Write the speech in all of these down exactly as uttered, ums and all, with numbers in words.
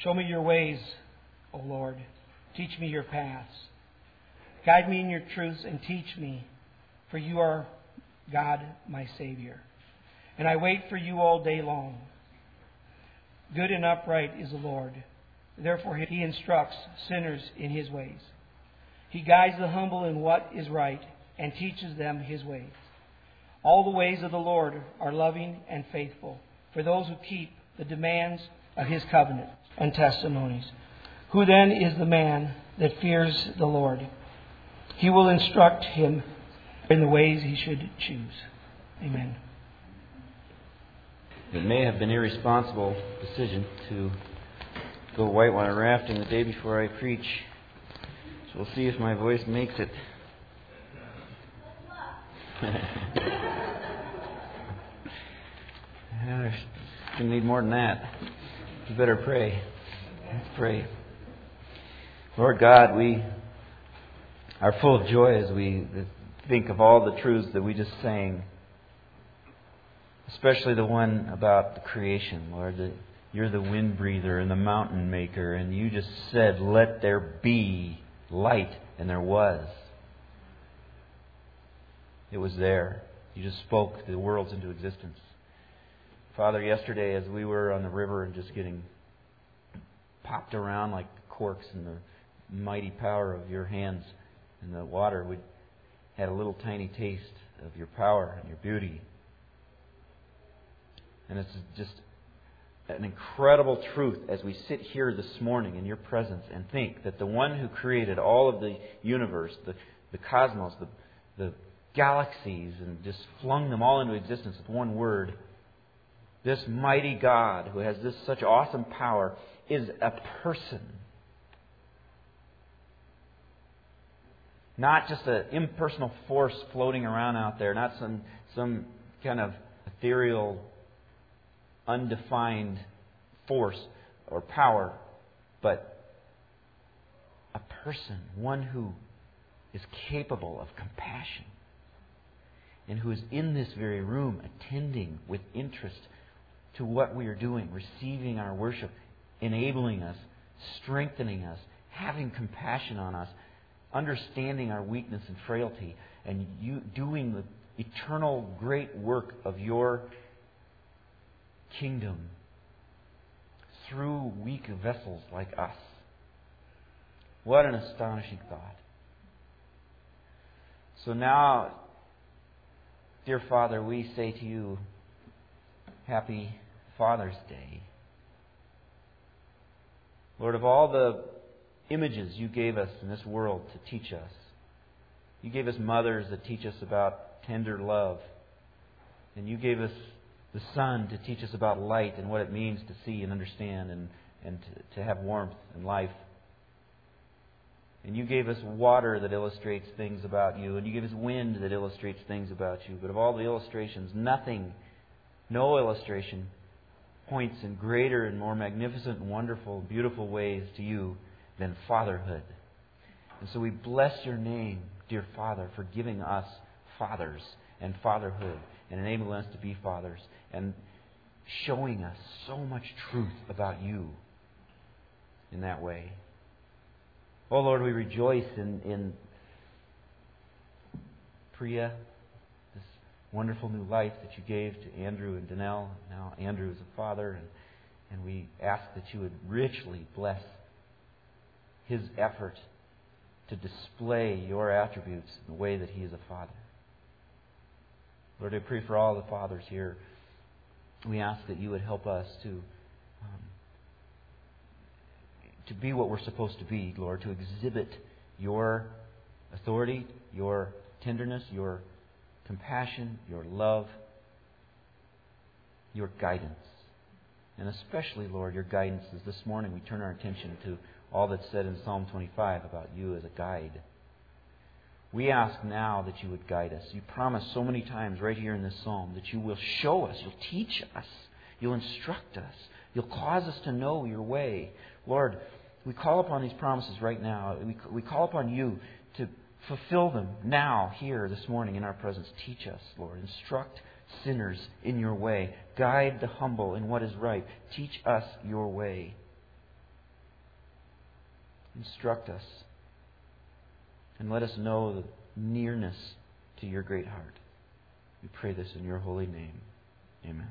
Show me your ways, O Lord. Teach me your paths. Guide me in your truths and teach me, for you are God, my Savior. And I wait for you all day long. Good and upright is the Lord. Therefore He instructs sinners in His ways. He guides the humble in what is right and teaches them His ways. All the ways of the Lord are loving and faithful for those who keep the demands of His covenant and testimonies. Who then is the man that fears the Lord? He will instruct him in the ways he should choose. Amen. It may have been an irresponsible decision to go whitewater rafting the day before I preach. So we'll see if my voice makes it. There's going to need more than that. You better pray. Let's pray. Lord God, we are full of joy as we think of all the truths that we just sang. Especially the one about the creation, Lord. That you're the wind breather and the mountain maker. And you just said, let there be light. And there was. It was there. You just spoke the worlds into existence. Father, yesterday as we were on the river and just getting popped around like corks in the mighty power of your hands in the water, we had a little tiny taste of your power and your beauty. And it's just an incredible truth as we sit here this morning in your presence and think that the one who created all of the universe, the, the cosmos, the, the galaxies, and just flung them all into existence with one word, this mighty God who has this such awesome power is a person. Not just an impersonal force floating around out there, not some some kind of ethereal, undefined force or power, but a person, one who is capable of compassion and who is in this very room attending with interest to what we are doing, receiving our worship, enabling us, strengthening us, having compassion on us, understanding our weakness and frailty, and you doing the eternal great work of your kingdom through weak vessels like us. What an astonishing thought. So now, dear Father, we say to you, Happy Father's Day. Lord, of all the images you gave us in this world to teach us, you gave us mothers that teach us about tender love. And you gave us the sun to teach us about light and what it means to see and understand and, and to, to have warmth and life. And you gave us water that illustrates things about you. And you gave us wind that illustrates things about you. But of all the illustrations, nothing, no illustration points in greater and more magnificent and wonderful, beautiful ways to you than fatherhood. And so we bless your name, dear Father, for giving us fathers and fatherhood and enabling us to be fathers and showing us so much truth about you in that way. Oh Lord, we rejoice in, in Priya, this wonderful new life that you gave to Andrew and Danelle. Now Andrew is a father, and, and we ask that you would richly bless his effort to display your attributes in the way that he is a father. Lord, I pray for all the fathers here. We ask that you would help us to um, to be what we're supposed to be, Lord, to exhibit your authority, your tenderness, your compassion, your love, your guidance. And especially, Lord, your guidance as this morning we turn our attention to all that's said in Psalm twenty-five about you as a guide. We ask now that you would guide us. You promise so many times right here in this psalm that you will show us, you'll teach us, you'll instruct us, you'll cause us to know your way. Lord, we call upon these promises right now. We, we call upon you to fulfill them now, here, this morning, in our presence. Teach us, Lord. Instruct sinners in your way. Guide the humble in what is right. Teach us your way. Instruct us. And let us know the nearness to your great heart. We pray this in your holy name. Amen.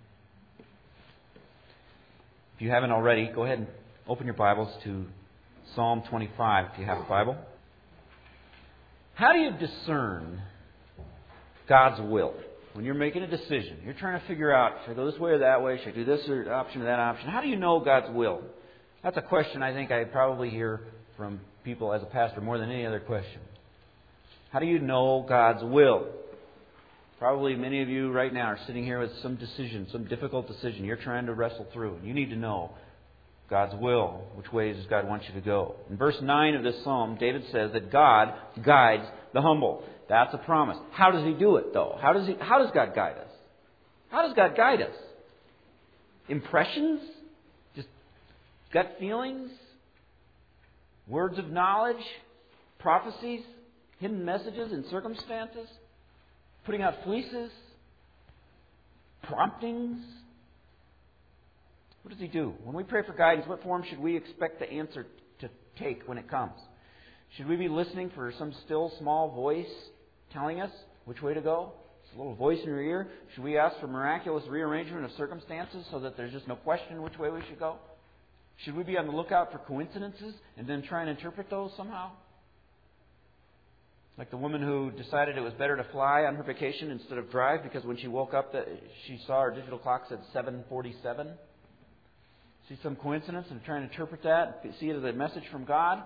If you haven't already, go ahead and open your Bibles to Psalm twenty-five if you have a Bible. How do you discern God's will? When you're making a decision, you're trying to figure out, should I go this way or that way? Should I do this or option or that option? How do you know God's will? That's a question I think I probably hear from people as a pastor more than any other question. How do you know God's will? Probably many of you right now are sitting here with some decision, some difficult decision you're trying to wrestle through. And you need to know God's will. Which ways does God want you to go? In verse nine of this psalm, David says that God guides the humble. That's a promise. How does He do it, though? How does He? How does God guide us? How does God guide us? Impressions? Just gut feelings? Words of knowledge? Prophecies? Hidden messages and circumstances? Putting out fleeces? Promptings? What does He do? When we pray for guidance, what form should we expect the answer to take when it comes? Should we be listening for some still small voice telling us which way to go? It's a little voice in your ear. Should we ask for miraculous rearrangement of circumstances so that there's just no question which way we should go? Should we be on the lookout for coincidences and then try and interpret those somehow? Like the woman who decided it was better to fly on her vacation instead of drive because when she woke up, she saw her digital clock said seven forty-seven. See some coincidence and try and interpret that, see it as a message from God?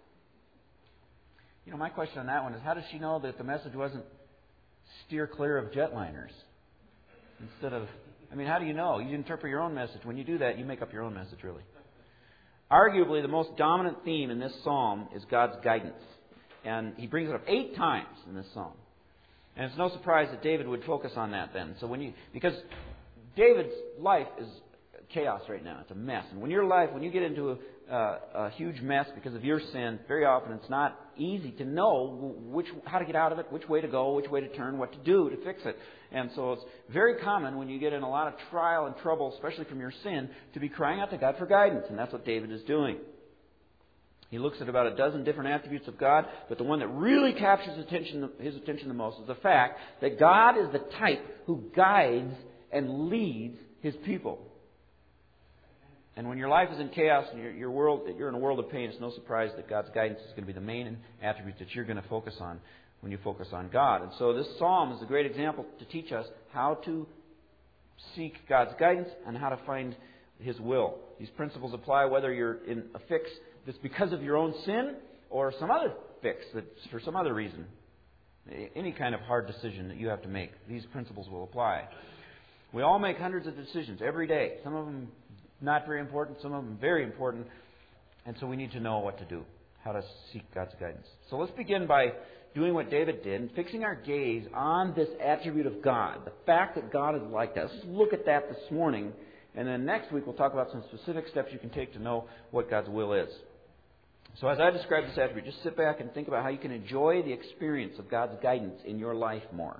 You know, my question on that one is, how does she know that the message wasn't steer clear of jetliners instead of... I mean, how do you know? You interpret your own message. When you do that, you make up your own message, really. Arguably, the most dominant theme in this psalm is God's guidance. And he brings it up eight times in this psalm. And it's no surprise that David would focus on that then. So when you... Because David's life is chaos right now. It's a mess. And when your life, when you get into a, uh, a huge mess because of your sin, very often it's not easy to know which how to get out of it, which way to go, which way to turn, what to do to fix it. And so it's very common when you get in a lot of trial and trouble, especially from your sin, to be crying out to God for guidance. And that's what David is doing. He looks at about a dozen different attributes of God, but the one that really captures attention, his attention the most is the fact that God is the type who guides and leads His people. And when your life is in chaos and your, your world, you're in a world of pain, it's no surprise that God's guidance is going to be the main attribute that you're going to focus on when you focus on God. And so this psalm is a great example to teach us how to seek God's guidance and how to find His will. These principles apply whether you're in a fix that's because of your own sin or some other fix that's for some other reason. Any kind of hard decision that you have to make, these principles will apply. We all make hundreds of decisions every day. Some of them not very important, some of them very important. And so we need to know what to do, how to seek God's guidance. So let's begin by doing what David did and fixing our gaze on this attribute of God, the fact that God is like that. Let's just look at that this morning. And then next week we'll talk about some specific steps you can take to know what God's will is. So as I describe this attribute, just sit back and think about how you can enjoy the experience of God's guidance in your life more.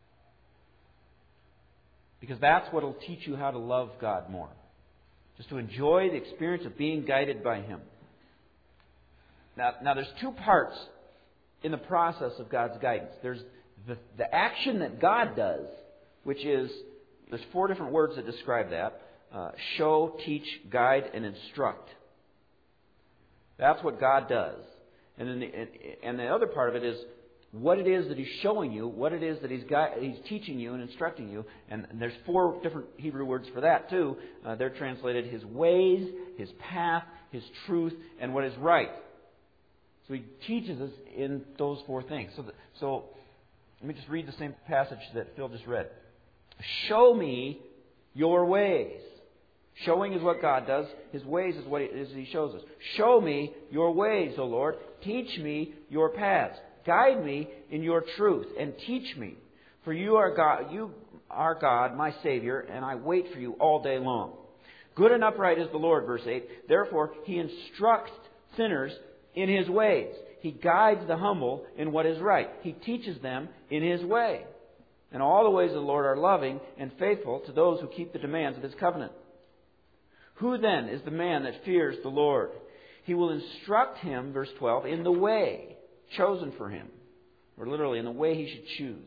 Because that's what will teach you how to love God more. Just to enjoy the experience of being guided by Him. Now, now there's two parts in the process of God's guidance. There's the, the action that God does, which is, there's four different words that describe that. Uh, show, teach, guide, and instruct. That's what God does. And then the, and the other part of it is what it is that He's showing you, what it is that He's got, He's teaching you and instructing you. And there's four different Hebrew words for that too. Uh, they're translated His ways, His path, His truth, and what is right. So He teaches us in those four things. So, that, so let me just read the same passage that Phil just read. Show me your ways. Showing is what God does. His ways is what He, is he shows us. Show me your ways, O Lord. Teach me your paths. Guide me in your truth and teach me. For you are God, you are God, my Savior, and I wait for you all day long. Good and upright is the Lord, verse eight. Therefore, He instructs sinners in His ways. He guides the humble in what is right. He teaches them in His way. And all the ways of the Lord are loving and faithful to those who keep the demands of His covenant. Who then is the man that fears the Lord? He will instruct him, verse twelve, in the way chosen for him. Or literally, in the way he should choose.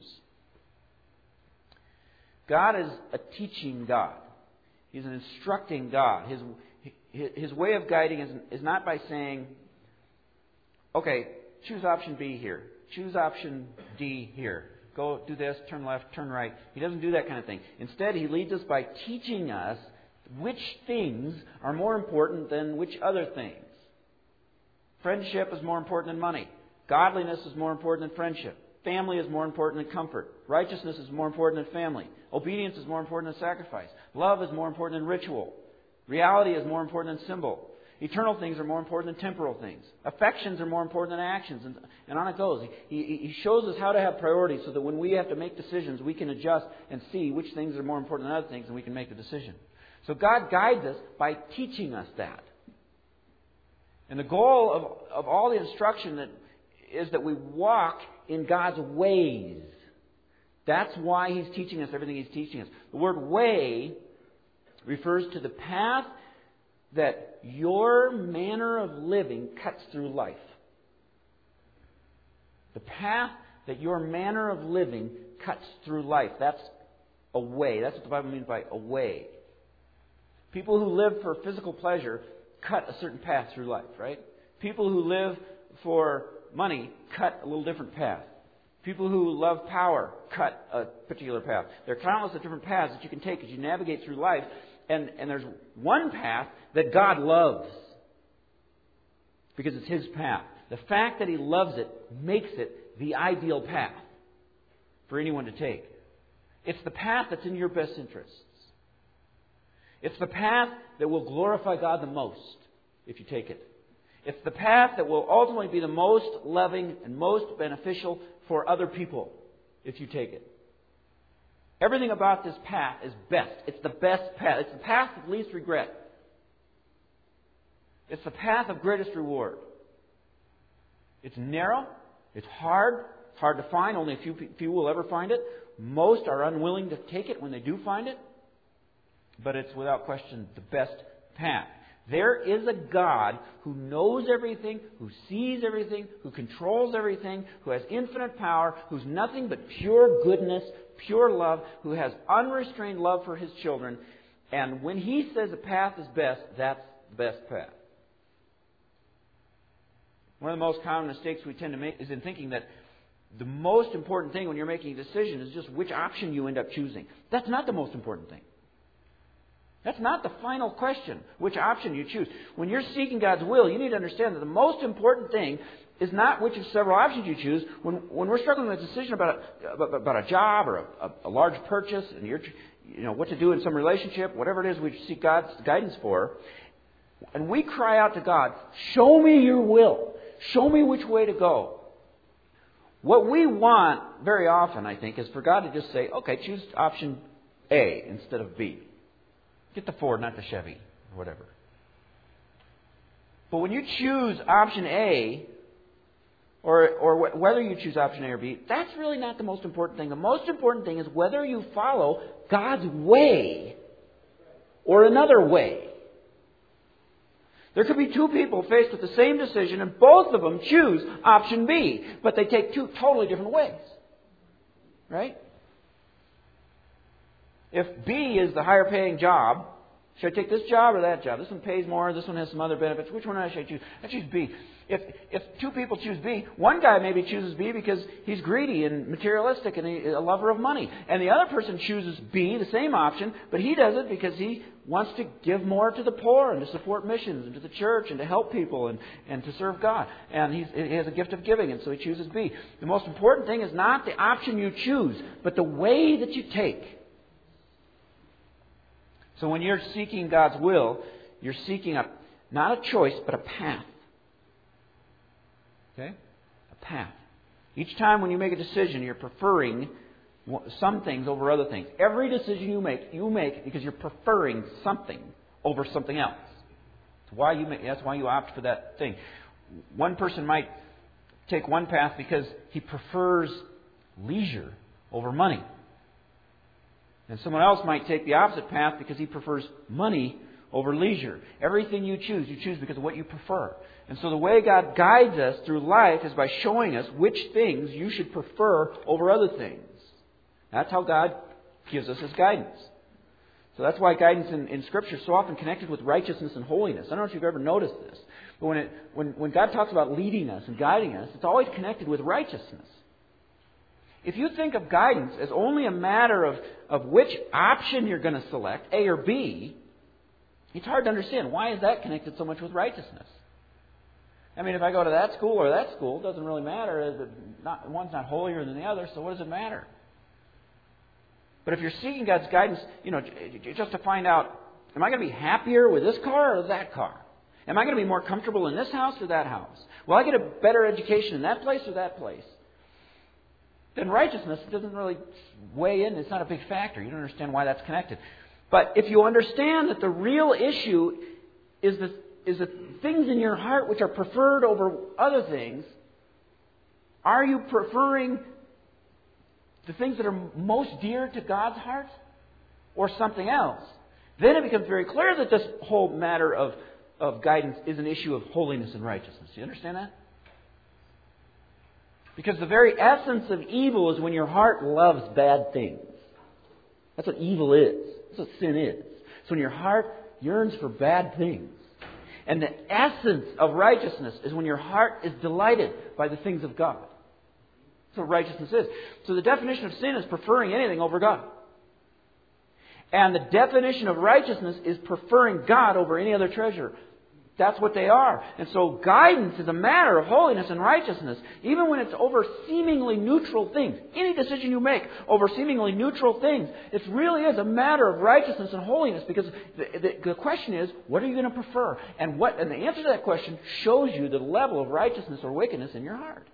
God is a teaching God. He's an instructing God. His, his way of guiding is, is not by saying, okay, choose option B here. Choose option D here. Go do this, turn left, turn right. He doesn't do that kind of thing. Instead, He leads us by teaching us which things are more important than which other things. Friendship is more important than money. Godliness is more important than friendship. Family is more important than comfort. Righteousness is more important than family. Obedience is more important than sacrifice. Love is more important than ritual. Reality is more important than symbol. Eternal things are more important than temporal things. Affections are more important than actions. And, and on it goes. He, he, he shows us how to have priorities so that when we have to make decisions, we can adjust and see which things are more important than other things, and we can make the decision. So God guides us by teaching us that. And the goal of, of all the instruction that is that we walk in God's ways. That's why He's teaching us everything He's teaching us. The word way refers to the path that your manner of living cuts through life. The path that your manner of living cuts through life. That's a way. That's what the Bible means by a way. People who live for physical pleasure cut a certain path through life, right? People who live for money cut a little different path. People who love power cut a particular path. There are countless of different paths that you can take as you navigate through life. And, and there's one path that God loves. Because it's His path. The fact that He loves it makes it the ideal path for anyone to take. It's the path that's in your best interests. It's the path that will glorify God the most if you take it. It's the path that will ultimately be the most loving and most beneficial for other people if you take it. Everything about this path is best. It's the best path. It's the path of least regret. It's the path of greatest reward. It's narrow. It's hard. It's hard to find. Only a few, few will ever find it. Most are unwilling to take it when they do find it. But it's without question the best path. There is a God who knows everything, who sees everything, who controls everything, who has infinite power, who's nothing but pure goodness, pure love, who has unrestrained love for His children. And when He says a path is best, that's the best path. One of the most common mistakes we tend to make is in thinking that the most important thing when you're making a decision is just which option you end up choosing. That's not the most important thing. That's not the final question, which option you choose. When you're seeking God's will, you need to understand that the most important thing is not which of several options you choose. When, when we're struggling with a decision about a, about, about a job or a, a large purchase, and you're, you know, what to do in some relationship, whatever it is we seek God's guidance for, and we cry out to God, show me your will. Show me which way to go. What we want very often, I think, is for God to just say, okay, choose option A instead of B. Get the Ford, not the Chevy, or whatever. But when you choose option A, or, or wh- whether you choose option A or B, that's really not the most important thing. The most important thing is whether you follow God's way or another way. There could be two people faced with the same decision, and both of them choose option B, but they take two totally different ways. Right? If B is the higher paying job, should I take this job or that job? This one pays more, this one has some other benefits. Which one should I choose? I choose B. If if two people choose B, one guy maybe chooses B because he's greedy and materialistic and a lover of money. And the other person chooses B, the same option, but he does it because he wants to give more to the poor and to support missions and to the church and to help people and, and to serve God. And he's, he has a gift of giving, and so he chooses B. The most important thing is not the option you choose, but the way that you take. So when you're seeking God's will, you're seeking a not a choice, but a path. Okay? A path. Each time when you make a decision, you're preferring some things over other things. Every decision you make, you make because you're preferring something over something else. That's why you make, that's why you opt for that thing. One person might take one path because he prefers leisure over money. And someone else might take the opposite path because he prefers money over leisure. Everything you choose, you choose because of what you prefer. And so the way God guides us through life is by showing us which things you should prefer over other things. That's how God gives us His guidance. So that's why guidance in, in Scripture is so often connected with righteousness and holiness. I don't know if you've ever noticed this, but when, it, when, when God talks about leading us and guiding us, it's always connected with righteousness. If you think of guidance as only a matter of, of which option you're going to select, A or B, it's hard to understand. Why is that connected so much with righteousness? I mean, if I go to that school or that school, it doesn't really matter. Not, one's not holier than the other, so what does it matter? But if you're seeking God's guidance, you know, just to find out, am I going to be happier with this car or that car? Am I going to be more comfortable in this house or that house? Will I get a better education in that place or that place? Then righteousness doesn't really weigh in. It's not a big factor. You don't understand why that's connected. But if you understand that the real issue is the, is the things in your heart which are preferred over other things, are you preferring the things that are most dear to God's heart or something else? Then it becomes very clear that this whole matter of, of guidance is an issue of holiness and righteousness. Do you understand that? Because the very essence of evil is when your heart loves bad things. That's what evil is. That's what sin is. It's when your heart yearns for bad things. And the essence of righteousness is when your heart is delighted by the things of God. That's what righteousness is. So the definition of sin is preferring anything over God. And the definition of righteousness is preferring God over any other treasure. That's what they are. And so guidance is a matter of holiness and righteousness, even when it's over seemingly neutral things. Any decision you make over seemingly neutral things, it really is a matter of righteousness and holiness, because the, the, the question is, what are you going to prefer? And what? And the answer to that question shows you the level of righteousness or wickedness in your heart.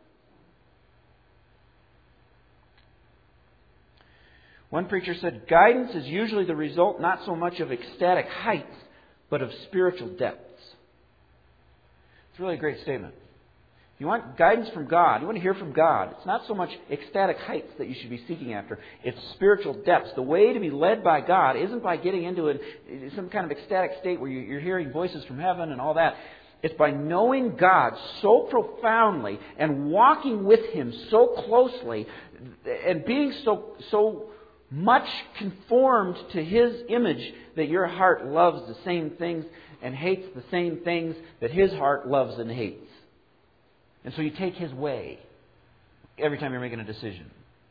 One preacher said, guidance is usually the result not so much of ecstatic heights, but of spiritual depths. It's really a great statement. If you want guidance from God, you want to hear from God, it's not so much ecstatic heights that you should be seeking after. It's spiritual depths. The way to be led by God isn't by getting into a, some kind of ecstatic state where you're hearing voices from heaven and all that. It's by knowing God so profoundly and walking with Him so closely and being so so much conformed to His image that your heart loves the same things and hates the same things that His heart loves and hates. And so you take His way every time you're making a decision.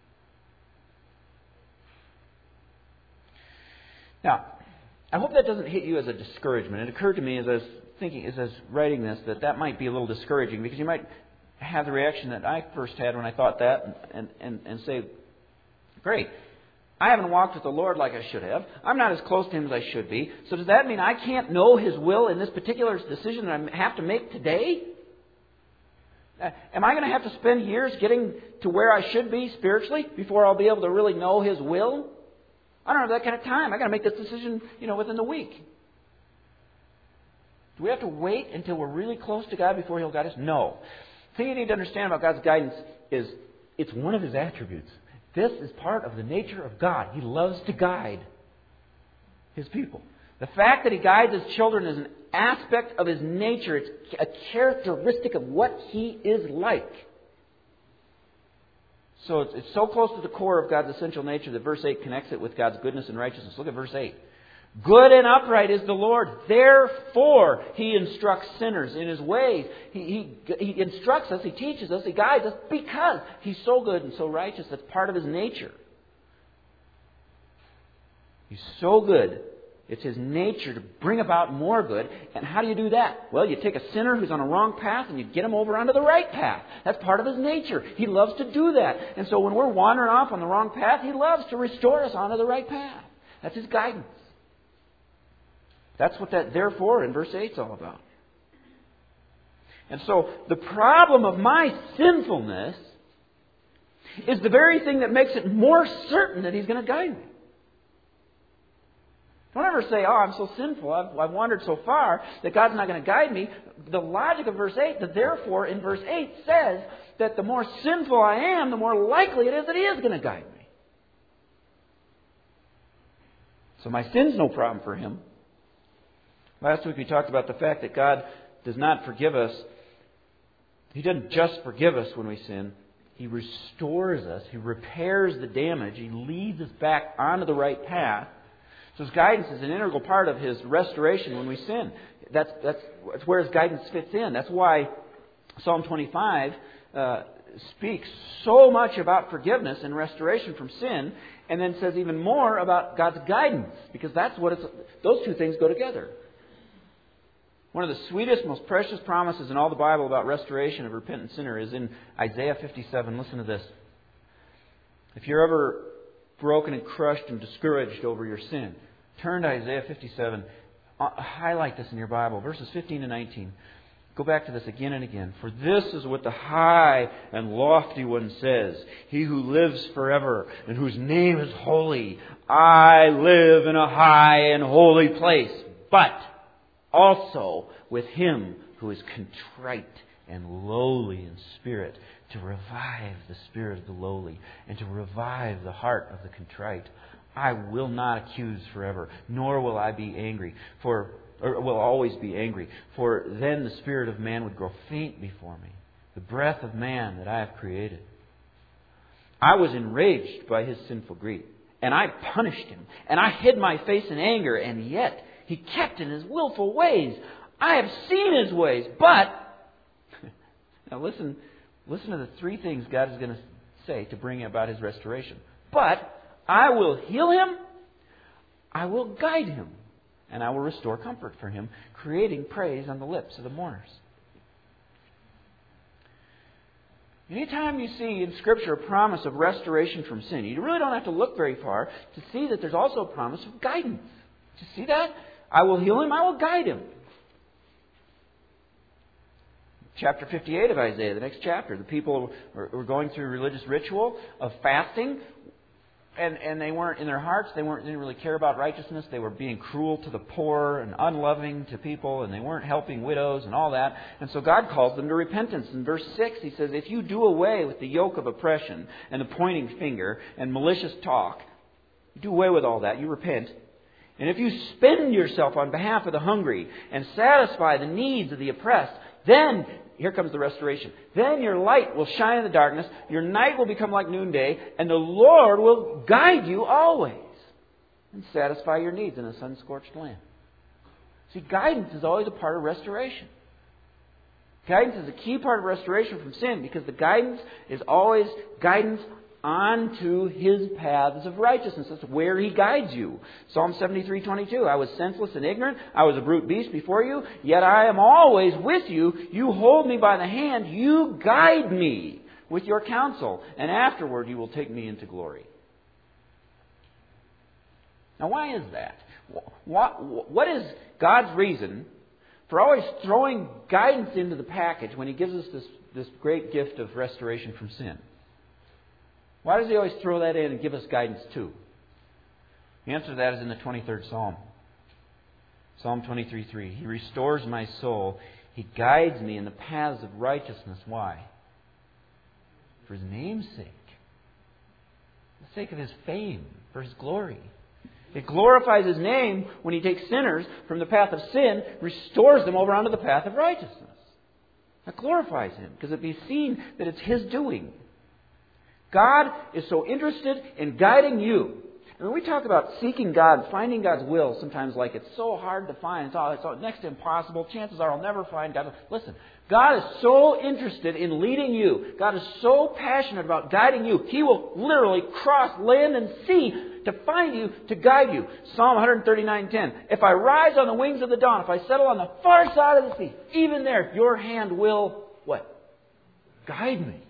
Now, I hope that doesn't hit you as a discouragement. It occurred to me as I was thinking, as I was writing this, that that might be a little discouraging, because you might have the reaction that I first had when I thought that and, and, and say, great, I haven't walked with the Lord like I should have. I'm not as close to Him as I should be. So does that mean I can't know His will in this particular decision that I have to make today? Uh, am I going to have to spend years getting to where I should be spiritually before I'll be able to really know His will? I don't have that kind of time. I've got to make this decision, you know, within the week. Do we have to wait until we're really close to God before He'll guide us? No. The thing you need to understand about God's guidance is it's one of His attributes. This is part of the nature of God. He loves to guide His people. The fact that He guides His children is an aspect of His nature. It's a characteristic of what He is like. So it's, it's so close to the core of God's essential nature that verse eight connects it with God's goodness and righteousness. Look at verse eight. Good and upright is the Lord. Therefore, He instructs sinners in His ways. He, he, he instructs us, He teaches us, He guides us because He's so good and so righteous. That's part of His nature. He's so good. It's His nature to bring about more good. And how do you do that? Well, you take a sinner who's on a wrong path and you get him over onto the right path. That's part of His nature. He loves to do that. And so when we're wandering off on the wrong path, He loves to restore us onto the right path. That's His guidance. That's what that therefore in verse eight is all about. And so the problem of my sinfulness is the very thing that makes it more certain that He's going to guide me. Don't ever say, oh, I'm so sinful, I've, I've wandered so far that God's not going to guide me. The logic of verse eight, the therefore in verse eight says that the more sinful I am, the more likely it is that He is going to guide me. So my sin's no problem for Him. Last week we talked about the fact that God does not forgive us. He doesn't just forgive us when we sin. He restores us. He repairs the damage. He leads us back onto the right path. So His guidance is an integral part of His restoration when we sin. That's, that's, that's where His guidance fits in. That's why Psalm twenty-five uh, speaks so much about forgiveness and restoration from sin, and then says even more about God's guidance, because that's what it's. Those two things go together. One of the sweetest, most precious promises in all the Bible about restoration of a repentant sinner is in Isaiah fifty-seven. Listen to this. If you're ever broken and crushed and discouraged over your sin, turn to Isaiah fifty-seven. Highlight this in your Bible. Verses fifteen and nineteen. Go back to this again and again. For this is what the high and lofty one says. He who lives forever and whose name is holy. I live in a high and holy place. But also with him who is contrite and lowly in spirit, to revive the spirit of the lowly and to revive the heart of the contrite. I will not accuse forever, nor will I be angry, for or will always be angry. For then the spirit of man would grow faint before me, the breath of man that I have created. I was enraged by his sinful greed, and I punished him, and I hid my face in anger, and yet he kept in his willful ways. I have seen his ways, but now listen, listen to the three things God is going to say to bring about his restoration. But I will heal him, I will guide him, and I will restore comfort for him, creating praise on the lips of the mourners. Anytime you see in Scripture a promise of restoration from sin, you really don't have to look very far to see that there's also a promise of guidance. Do you see that? I will heal him, I will guide him. Chapter fifty-eight of Isaiah, the next chapter, the people were going through a religious ritual of fasting. And, and they weren't, in their hearts, they weren't, didn't really care about righteousness. They were being cruel to the poor and unloving to people, and they weren't helping widows and all that. And so God calls them to repentance. In verse six, He says, if you do away with the yoke of oppression and the pointing finger and malicious talk, you do away with all that, you repent. And if you spend yourself on behalf of the hungry and satisfy the needs of the oppressed, then here comes the restoration. Then your light will shine in the darkness, your night will become like noonday, and the Lord will guide you always and satisfy your needs in a sun-scorched land. See, guidance is always a part of restoration. Guidance is a key part of restoration from sin, because the guidance is always guidance onto His paths of righteousness. That's where He guides you. Psalm seventy-three twenty-two. I was senseless and ignorant. I was a brute beast before you. Yet I am always with you. You hold me by the hand. You guide me with your counsel. And afterward you will take me into glory. Now why is that? What, what is God's reason for always throwing guidance into the package when He gives us this, this great gift of restoration from sin? Why does He always throw that in and give us guidance too? The answer to that is in the twenty-third Psalm. Psalm twenty-three three. He restores my soul. He guides me in the paths of righteousness. Why? For His name's sake. For the sake of His fame. For His glory. It glorifies His name when He takes sinners from the path of sin, restores them over onto the path of righteousness. That glorifies Him, because it be seen that it's His doing. God is so interested in guiding you. And when we talk about seeking God, finding God's will, sometimes like it's so hard to find, it's, all, it's all next to impossible, chances are I'll never find God. Listen, God is so interested in leading you. God is so passionate about guiding you. He will literally cross land and sea to find you, to guide you. Psalm one thirty-nine ten. If I rise on the wings of the dawn, if I settle on the far side of the sea, even there, your hand will, what? Guide me.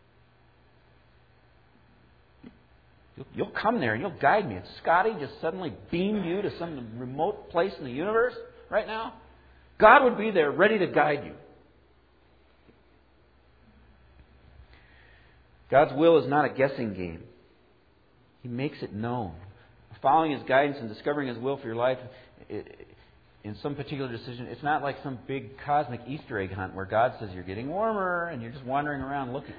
You'll come there and you'll guide me. If Scotty just suddenly beamed you to some remote place in the universe right now, God would be there ready to guide you. God's will is not a guessing game. He makes it known. Following His guidance and discovering His will for your life in some particular decision, it's not like some big cosmic Easter egg hunt where God says you're getting warmer and you're just wandering around looking.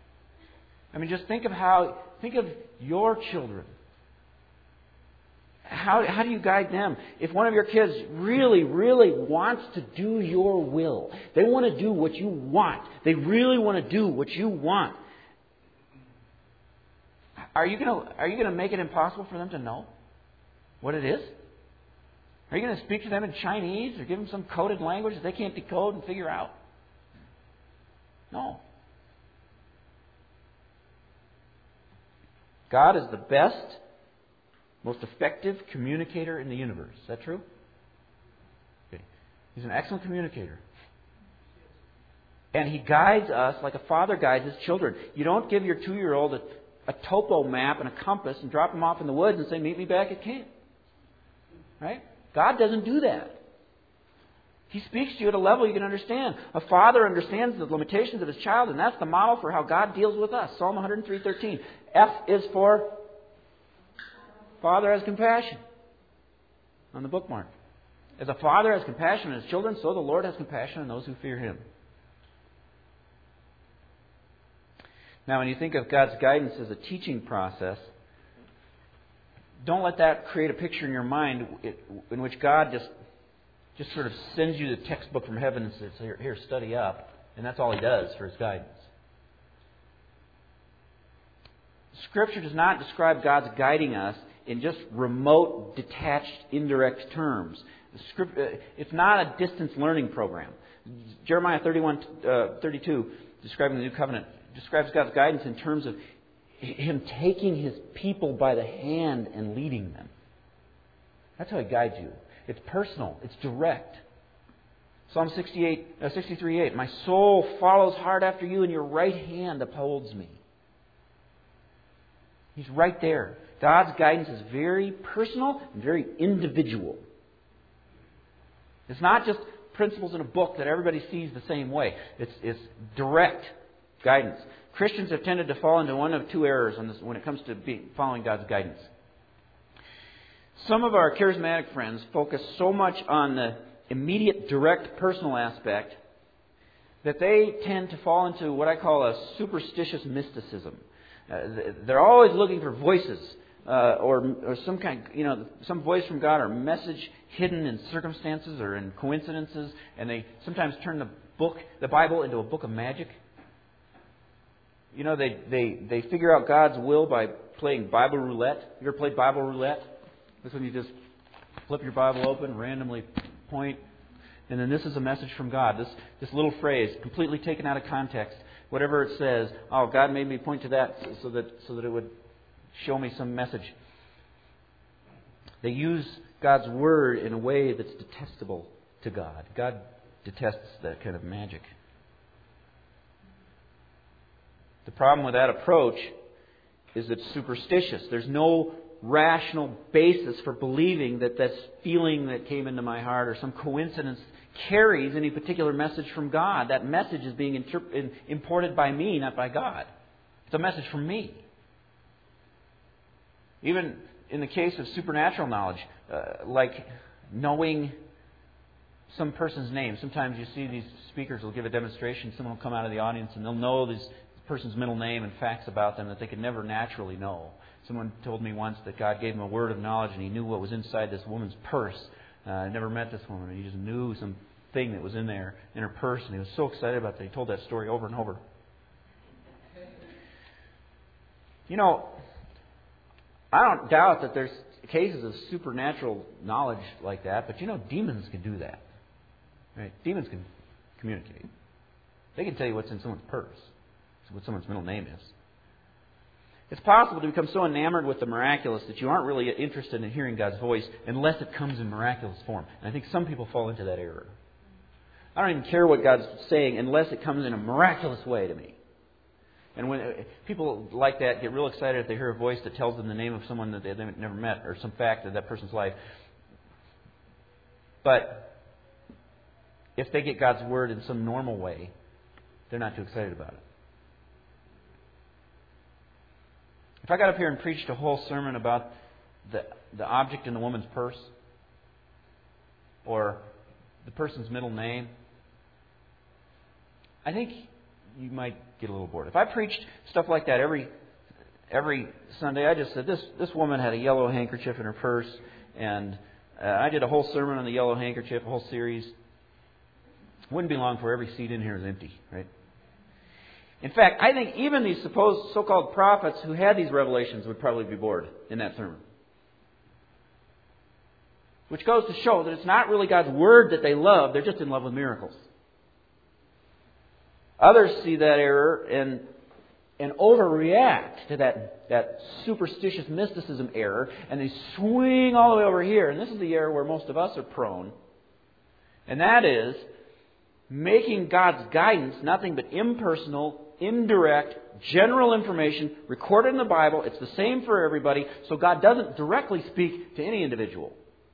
I mean, just think of how, think of your children. how, how do you guide them? If one of your kids really, really wants to do your will, they want to do what you want, they really want to do what you want, are you going to, are you going to make it impossible for them to know what it is? Are you going to speak to them in Chinese or give them some coded language that they can't decode and figure out? No. God is the best, most effective communicator in the universe. Is that true? Okay. He's an excellent communicator. And He guides us like a father guides his children. You don't give your two-year-old a, a topo map and a compass and drop him off in the woods and say, meet me back at camp. Right? God doesn't do that. He speaks to you at a level you can understand. A father understands the limitations of his child, and that's the model for how God deals with us. Psalm one oh three thirteen. F is for Father has compassion. On the bookmark. As a father has compassion on his children, so the Lord has compassion on those who fear Him. Now, when you think of God's guidance as a teaching process, don't let that create a picture in your mind in which God just just sort of sends you the textbook from heaven and says, here, here, study up. And that's all He does for His guidance. Scripture does not describe God's guiding us in just remote, detached, indirect terms. It's not a distance learning program. Jeremiah thirty-one, thirty-two, describing the New Covenant, describes God's guidance in terms of Him taking His people by the hand and leading them. That's how He guides you. It's personal. It's direct. Psalm sixty-eight, uh, sixty-three eight. My soul follows hard after you, and your right hand upholds me. He's right there. God's guidance is very personal and very individual. It's not just principles in a book that everybody sees the same way. It's, it's direct guidance. Christians have tended to fall into one of two errors on this when it comes to being, following God's guidance. Some of our charismatic friends focus so much on the immediate, direct, personal aspect that they tend to fall into what I call a superstitious mysticism. Uh, they're always looking for voices uh, or, or some kind, you know, some voice from God or message hidden in circumstances or in coincidences, and they sometimes turn the book, the Bible, into a book of magic. You know, they they they figure out God's will by playing Bible roulette. You ever played Bible roulette? This one you just flip your Bible open, randomly point, and then this is a message from God. This this little phrase, completely taken out of context. Whatever it says, oh, God made me point to that so that so that it would show me some message. They use God's Word in a way that's detestable to God. God detests that kind of magic. The problem with that approach is it's superstitious. There's no rational basis for believing that this feeling that came into my heart or some coincidence carries any particular message from God. That message is being interp- imported by me, not by God. It's a message from me. Even in the case of supernatural knowledge, uh, like knowing some person's name. Sometimes you see these speakers will give a demonstration. Someone will come out of the audience and they'll know this person's middle name and facts about them that they could never naturally know. Someone told me once that God gave him a word of knowledge and He knew what was inside this woman's purse. Uh, I never met this woman, and He just knew some thing that was in there, in her purse, and He was so excited about that. He told that story over and over. You know, I don't doubt that there's cases of supernatural knowledge like that, but you know, demons can do that. Right? Demons can communicate. They can tell you what's in someone's purse, what someone's middle name is. It's possible to become so enamored with the miraculous that you aren't really interested in hearing God's voice unless it comes in miraculous form. And I think some people fall into that error. I don't even care what God's saying unless it comes in a miraculous way to me. And when people like that get real excited if they hear a voice that tells them the name of someone that they've never met or some fact of that person's life. But if they get God's Word in some normal way, they're not too excited about it. If I got up here and preached a whole sermon about the the object in the woman's purse or the person's middle name, I think you might get a little bored. If I preached stuff like that every every Sunday, I just said this this woman had a yellow handkerchief in her purse and uh, I did a whole sermon on the yellow handkerchief, a whole series. Wouldn't be long before every seat in here is empty, right? In fact, I think even these supposed so-called prophets who had these revelations would probably be bored in that sermon. Which goes to show that it's not really God's Word that they love, they're just in love with miracles. Others see that error and and overreact to that, that superstitious mysticism error, and they swing all the way over here. And this is the error where most of us are prone. And that is making God's guidance nothing but impersonal, indirect, general information recorded in the Bible. It's the same for everybody, so God doesn't directly speak to any individual.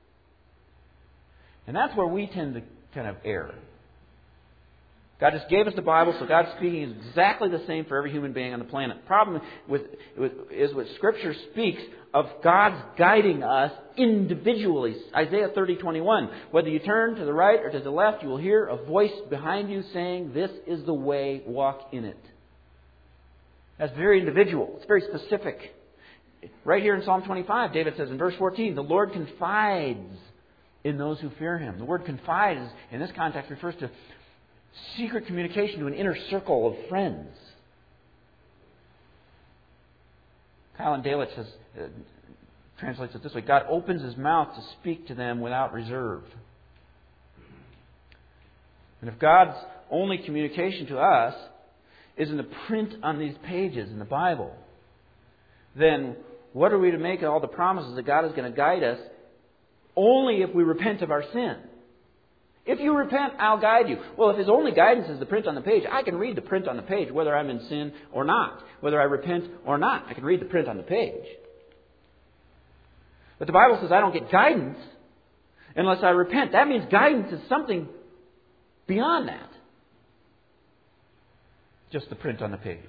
And that's where we tend to kind of err. God just gave us the Bible, so God's speaking is exactly the same for every human being on the planet. The problem with, with is what Scripture speaks of God's guiding us individually. Isaiah thirty twenty-one. Whether you turn to the right or to the left, you will hear a voice behind you saying, "This is the way, walk in it." That's very individual. It's very specific. Right here in Psalm twenty-five, David says in verse fourteen, "The Lord confides in those who fear Him." The word confide is, in this context, refers to secret communication to an inner circle of friends. Colin Dalick says, uh, translates it this way: God opens His mouth to speak to them without reserve. And if God's only communication to us is in the print on these pages in the Bible, then what are we to make of all the promises that God is going to guide us only if we repent of our sin? If you repent, I'll guide you. Well, if His only guidance is the print on the page, I can read the print on the page whether I'm in sin or not. Whether I repent or not, I can read the print on the page. But the Bible says I don't get guidance unless I repent. That means guidance is something beyond that. Just the print on the page.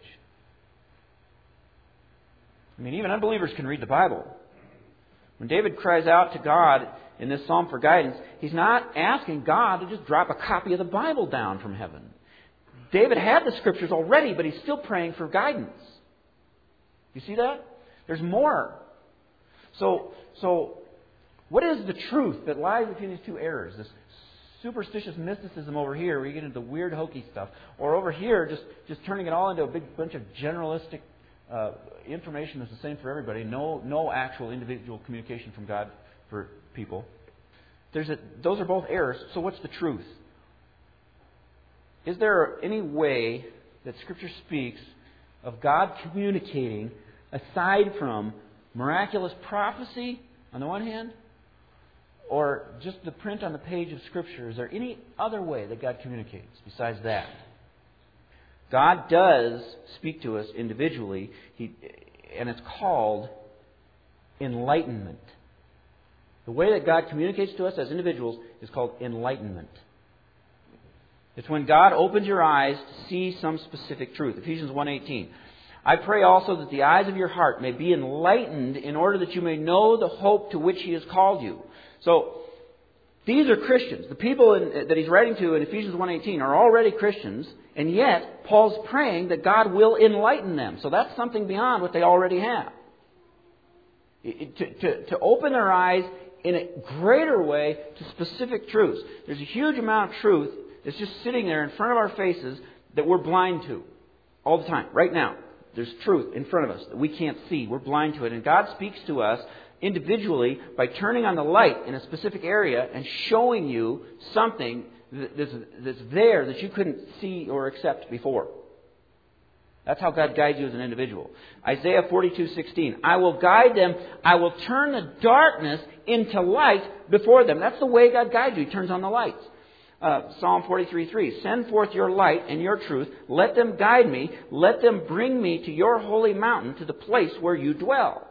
I mean, even unbelievers can read the Bible. When David cries out to God in this psalm for guidance, he's not asking God to just drop a copy of the Bible down from heaven. David had the Scriptures already, but he's still praying for guidance. You see that? There's more. So, so what is the truth that lies between these two errors? This superstitious mysticism over here, where you get into the weird hokey stuff, or over here, just, just turning it all into a big bunch of generalistic uh, information that's the same for everybody. No, no actual individual communication from God for people. There's a, those are both errors. So what's the truth? Is there any way that Scripture speaks of God communicating aside from miraculous prophecy on the one hand, or just the print on the page of Scripture? Is there any other way that God communicates besides that? God does speak to us individually, he, and it's called enlightenment. The way that God communicates to us as individuals is called enlightenment. It's when God opens your eyes to see some specific truth. Ephesians one eighteen. I pray also that the eyes of your heart may be enlightened in order that you may know the hope to which He has called you. So, these are Christians. The people in, that he's writing to in Ephesians one eighteen are already Christians, and yet Paul's praying that God will enlighten them. So that's something beyond what they already have. It, to, to, to open their eyes in a greater way to specific truths. There's a huge amount of truth that's just sitting there in front of our faces that we're blind to all the time. Right now, there's truth in front of us that we can't see. We're blind to it. And God speaks to us individually by turning on the light in a specific area and showing you something that's, that's there that you couldn't see or accept before. That's how God guides you as an individual. Isaiah forty-two sixteen. I will guide them. I will turn the darkness into light before them. That's the way God guides you. He turns on the lights. Uh, Psalm forty-three three. Send forth your light and your truth. Let them guide me. Let them bring me to your holy mountain, to the place where you dwell.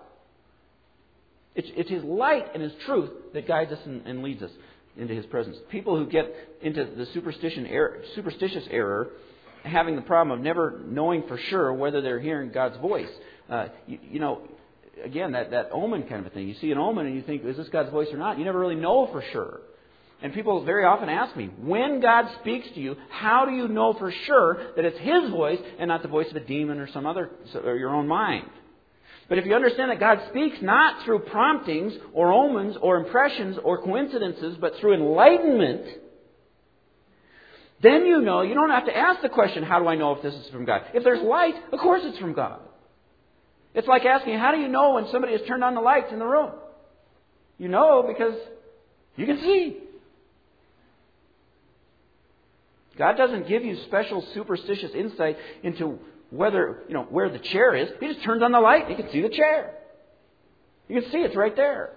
It's, it's His light and His truth that guides us and, and leads us into His presence. People who get into the superstition error, superstitious error, having the problem of never knowing for sure whether they're hearing God's voice. Uh, you, you know, again, that, that omen kind of a thing. You see an omen and you think, is this God's voice or not? You never really know for sure. And people very often ask me, when God speaks to you, how do you know for sure that it's His voice and not the voice of a demon or some other, or your own mind? But if you understand that God speaks not through promptings or omens or impressions or coincidences, but through enlightenment, then you know, you don't have to ask the question, how do I know if this is from God? If there's light, of course it's from God. It's like asking, how do you know when somebody has turned on the lights in the room? You know because you can see. God doesn't give you special superstitious insight into whether, you know, where the chair is. He just turns on the light and you can see the chair. You can see it's right there.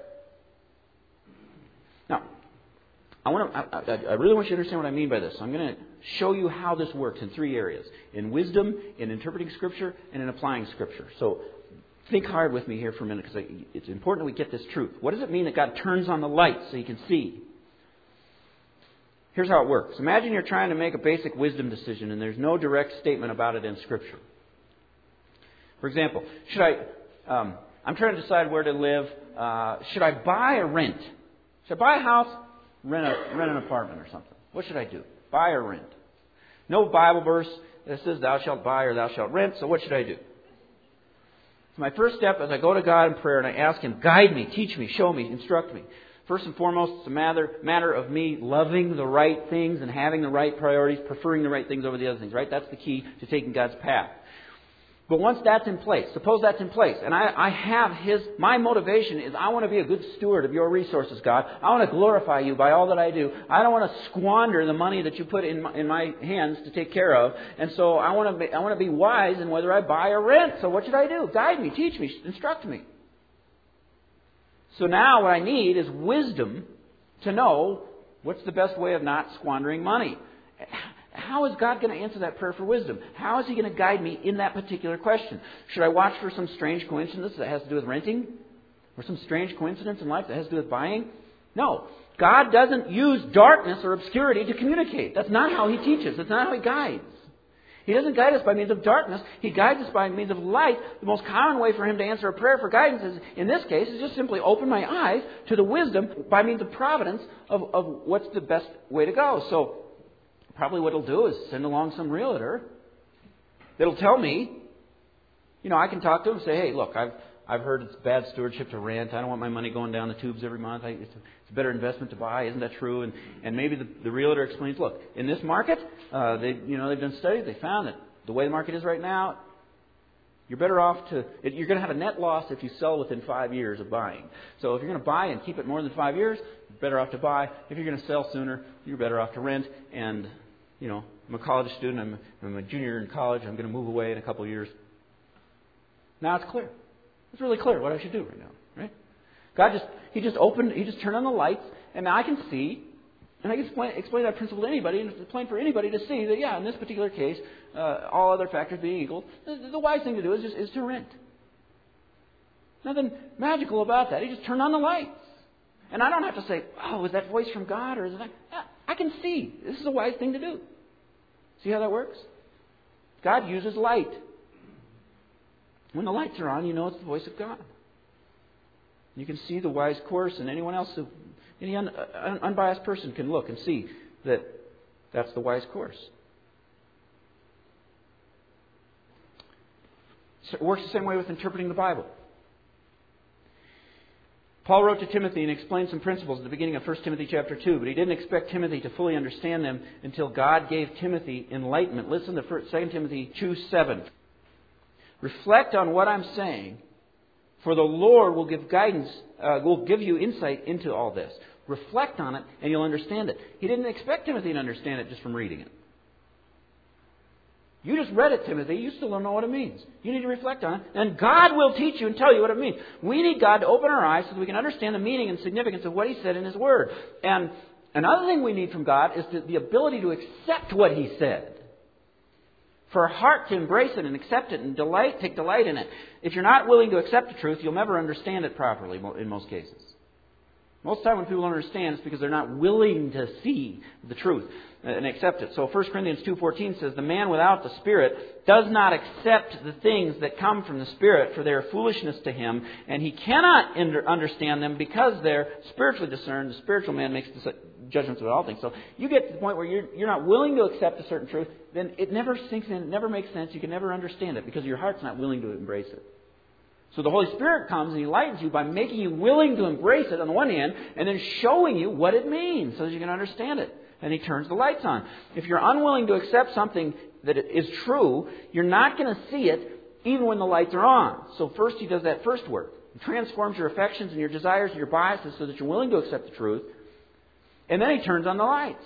Now, I want to, I, I really want you to understand what I mean by this. So I'm going to show you how this works in three areas. In wisdom, in interpreting Scripture, and in applying Scripture. So think hard with me here for a minute because it's important that we get this truth. What does it mean that God turns on the light so you can see? Here's how it works. Imagine you're trying to make a basic wisdom decision and there's no direct statement about it in Scripture. For example, should I, um, I'm trying to decide where to live. Uh, should I buy or rent? Should I buy a house, rent, a, rent an apartment or something? What should I do? Buy or rent? No Bible verse that says thou shalt buy or thou shalt rent, so what should I do? So my first step is I go to God in prayer and I ask Him, guide me, teach me, show me, instruct me. First and foremost, it's a matter, matter of me loving the right things and having the right priorities, preferring the right things over the other things, right? That's the key to taking God's path. But once that's in place, suppose that's in place, and I, I have His, my motivation is I want to be a good steward of your resources, God. I want to glorify you by all that I do. I don't want to squander the money that you put in my, in my hands to take care of. And so I want to be, I want to be wise in whether I buy or rent. So what should I do? Guide me, teach me, instruct me. So now what I need is wisdom to know what's the best way of not squandering money. How is God going to answer that prayer for wisdom? How is He going to guide me in that particular question? Should I watch for some strange coincidence that has to do with renting? Or some strange coincidence in life that has to do with buying? No. God doesn't use darkness or obscurity to communicate. That's not how He teaches. That's not how He guides. He doesn't guide us by means of darkness. He guides us by means of light. The most common way for Him to answer a prayer for guidance is, in this case, is just simply open my eyes to the wisdom by means of providence of, of what's the best way to go. So probably what He'll do is send along some realtor that'll tell me, you know, I can talk to him and say, hey, look, I've I've heard it's bad stewardship to rent. I don't want my money going down the tubes every month. I, it's, a, it's a better investment to buy. Isn't that true? And and maybe the, the realtor explains, look, in this market, uh, they you know they've done studies. They found that the way the market is right now, you're better off to. It, you're going to have a net loss if you sell within five years of buying. So if you're going to buy and keep it more than five years, you're better off to buy. If you're going to sell sooner, you're better off to rent. And you know, I'm a college student. I'm, I'm a junior in college. I'm going to move away in a couple of years. Now it's clear. It's really clear what I should do right now, right? God just, He just opened, He just turned on the lights, and now I can see, and I can explain, explain that principle to anybody, and it's plain for anybody to see that, yeah, in this particular case, uh, all other factors being equal, the, the wise thing to do is just is to rent. Nothing magical about that. He just turned on the lights. And I don't have to say, oh, is that voice from God, or is it that? Yeah, I can see. This is a wise thing to do. See how that works? God uses light. When the lights are on, you know it's the voice of God. You can see the wise course, and anyone else, who, any un, un, unbiased person can look and see that that's the wise course. So it works the same way with interpreting the Bible. Paul wrote to Timothy and explained some principles at the beginning of First Timothy chapter two, but he didn't expect Timothy to fully understand them until God gave Timothy enlightenment. Listen to Second Timothy two seven. Reflect on what I'm saying, for the Lord will give guidance, uh, will give you insight into all this. Reflect on it, and you'll understand it. He didn't expect Timothy to understand it just from reading it. You just read it, Timothy. You still don't know what it means. You need to reflect on it, and God will teach you and tell you what it means. We need God to open our eyes so that we can understand the meaning and significance of what He said in His Word. And another thing we need from God is the, the ability to accept what He said. For a heart to embrace it and accept it and delight, take delight in it. If you're not willing to accept the truth, you'll never understand it properly in most cases. Most of the time when people don't understand, it's because they're not willing to see the truth and accept it. So First Corinthians two fourteen says, the man without the Spirit does not accept the things that come from the Spirit, for they are foolishness to him, and he cannot understand them because they're spiritually discerned. The spiritual man makes judgments about all things. So you get to the point where you're, you're not willing to accept a certain truth, then it never sinks in, it never makes sense, you can never understand it because your heart's not willing to embrace it. So the Holy Spirit comes and He lightens you by making you willing to embrace it on the one hand, and then showing you what it means so that you can understand it. And He turns the lights on. If you're unwilling to accept something that is true, you're not going to see it even when the lights are on. So first He does that first work. He transforms your affections and your desires and your biases so that you're willing to accept the truth. And then He turns on the lights.